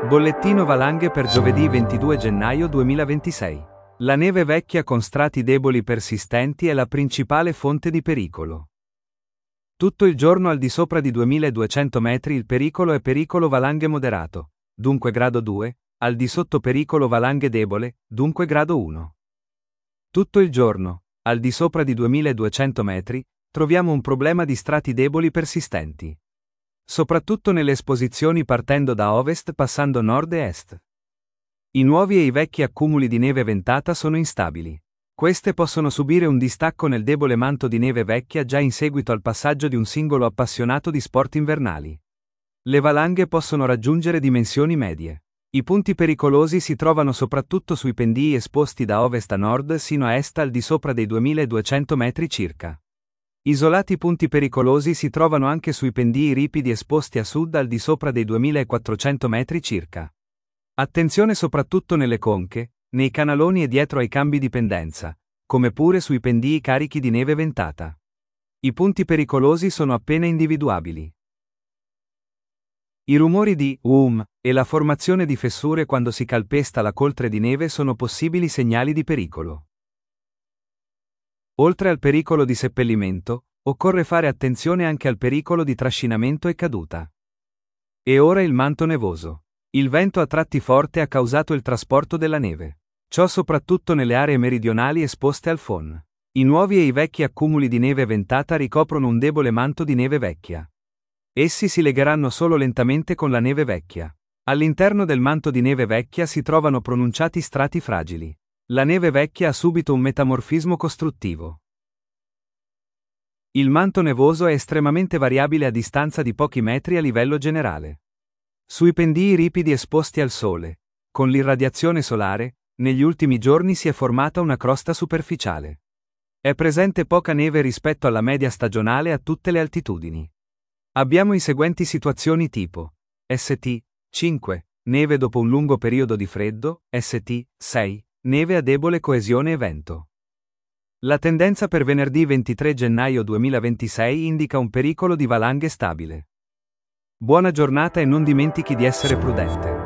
Bollettino valanghe per giovedì 22 gennaio 2026. La neve vecchia con strati deboli persistenti è la principale fonte di pericolo. Tutto il giorno al di sopra di 2200 metri il pericolo è pericolo valanghe moderato, dunque grado 2, al di sotto pericolo valanghe debole, dunque grado 1. Tutto il giorno, al di sopra di 2200 metri, troviamo un problema di strati deboli persistenti. Soprattutto nelle esposizioni partendo da ovest passando nord e est. I nuovi e i vecchi accumuli di neve ventata sono instabili. Queste possono subire un distacco nel debole manto di neve vecchia già in seguito al passaggio di un singolo appassionato di sport invernali. Le valanghe possono raggiungere dimensioni medie. I punti pericolosi si trovano soprattutto sui pendii esposti da ovest a nord sino a est al di sopra dei 2200 metri circa. Isolati punti pericolosi si trovano anche sui pendii ripidi esposti a sud al di sopra dei 2400 metri circa. Attenzione soprattutto nelle conche, nei canaloni e dietro ai cambi di pendenza, come pure sui pendii carichi di neve ventata. I punti pericolosi sono appena individuabili. I rumori di e la formazione di fessure quando si calpesta la coltre di neve sono possibili segnali di pericolo. Oltre al pericolo di seppellimento, occorre fare attenzione anche al pericolo di trascinamento e caduta. E ora il manto nevoso. Il vento a tratti forte ha causato il trasporto della neve. Ciò soprattutto nelle aree meridionali esposte al FON. I nuovi e i vecchi accumuli di neve ventata ricoprono un debole manto di neve vecchia. Essi si legheranno solo lentamente con la neve vecchia. All'interno del manto di neve vecchia si trovano pronunciati strati fragili. La neve vecchia ha subito un metamorfismo costruttivo. Il manto nevoso è estremamente variabile a distanza di pochi metri a livello generale. Sui pendii ripidi esposti al sole, con l'irradiazione solare, negli ultimi giorni si è formata una crosta superficiale. È presente poca neve rispetto alla media stagionale a tutte le altitudini. Abbiamo i seguenti situazioni tipo: St. 5. Neve dopo un lungo periodo di freddo, St. 6. Neve a debole coesione e vento. La tendenza per venerdì 23 gennaio 2026 indica un pericolo di valanghe stabile. Buona giornata e non dimentichi di essere prudente.